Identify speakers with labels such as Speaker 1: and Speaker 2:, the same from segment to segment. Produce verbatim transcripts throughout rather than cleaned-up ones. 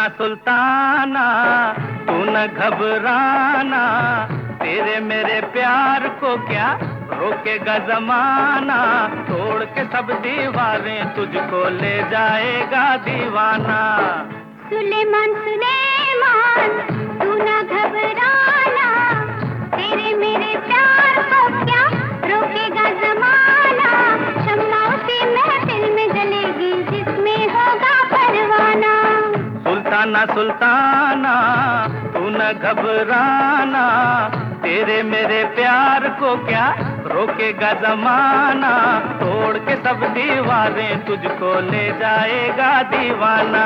Speaker 1: सुल्ताना सुल्ताना तू न घबराना, तेरे मेरे प्यार को क्या रोकेगा जमाना, तोड़ के सब दीवारें तुझको ले जाएगा दीवाना।
Speaker 2: सुलेमान सुलेमान तू न घबराना, तेरे मेरे प्यार को क्या रोकेगा जमाना, शम्माओं से महफिल में जलेगी जिसमें होगा परवाना।
Speaker 1: सुल्ताना सुल्ताना तू न घबराना, तेरे मेरे प्यार को क्या रोकेगा जमाना, तोड़ के सब दीवारें तुझको ले जाएगा दीवाना।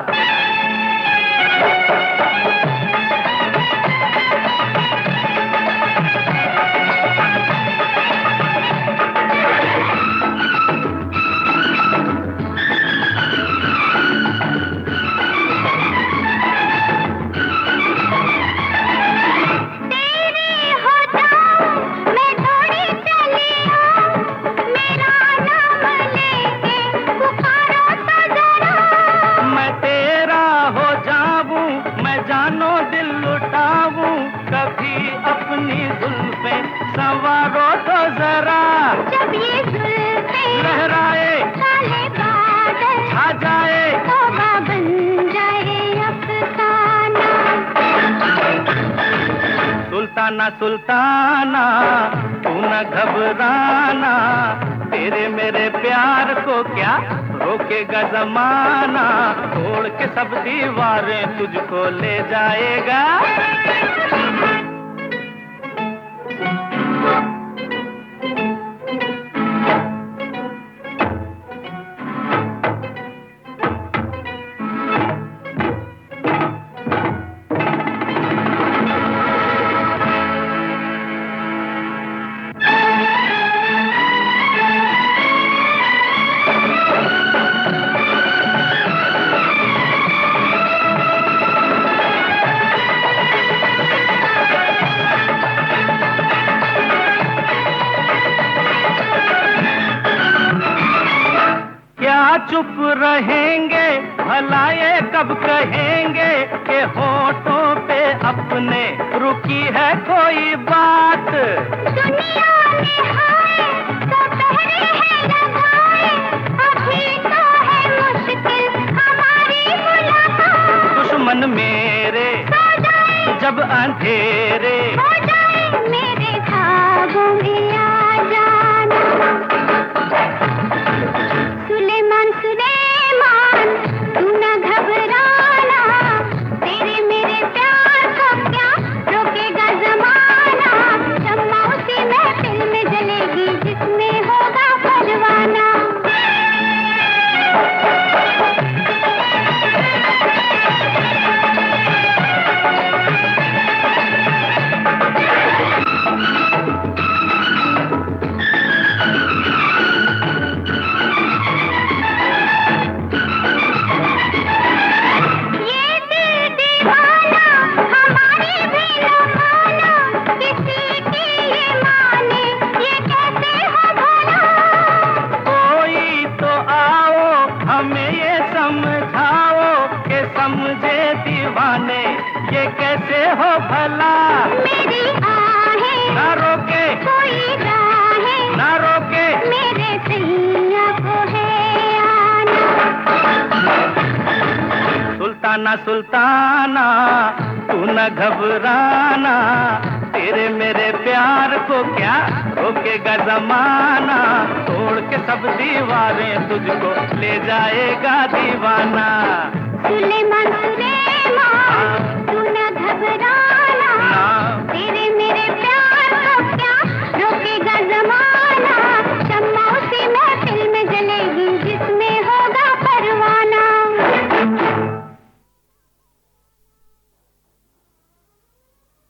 Speaker 1: जानो दिल लुटाऊं कभी अपनी जुल्फें संवारो तो जरा,
Speaker 2: जब ये जुल्फें
Speaker 1: लहराए
Speaker 2: काले बादल
Speaker 1: छा जाए
Speaker 2: तौबा बन जाए अफसाना।
Speaker 1: सुल्ताना सुल्ताना तू न घबराना, तेरे मेरे प्यार को क्या रोकेगा जमाना, तोड़ के सब दीवारें तुझको ले जाएगा। चुप रहेंगे भला ये कब कहेंगे कि होठों पे अपने रुकी है कोई बात।
Speaker 2: दुनिया में हाय तो पहरे हैं लगाए, अभी तो है मुश्किल हमारी मुलाकात।
Speaker 1: दुश्मन मेरे जब अंधेरे
Speaker 2: हो जाए मेरे ख्वाबों में आ जाना। सुलेमान सुलेमान तू न घबराना, तेरे मेरे प्यार को क्या रोकेगा जमाना, शम्माओं से महफिल में जलेगी जिसमें होगा परवाना।
Speaker 1: समझाओ के समझे दीवाने ये कैसे हो भला,
Speaker 2: मेरी आहें
Speaker 1: ना रोके
Speaker 2: कोई राहें,
Speaker 1: ना रोके
Speaker 2: मेरे सैया को है आना।
Speaker 1: सुल्ताना सुल्ताना तू न घबराना, तेरे मेरे प्यार को क्या रोकेगा जमाना, तोड़ के सब दीवारें तुझको ले जाएगा दीवाना।
Speaker 2: सुलेमान सुलेमान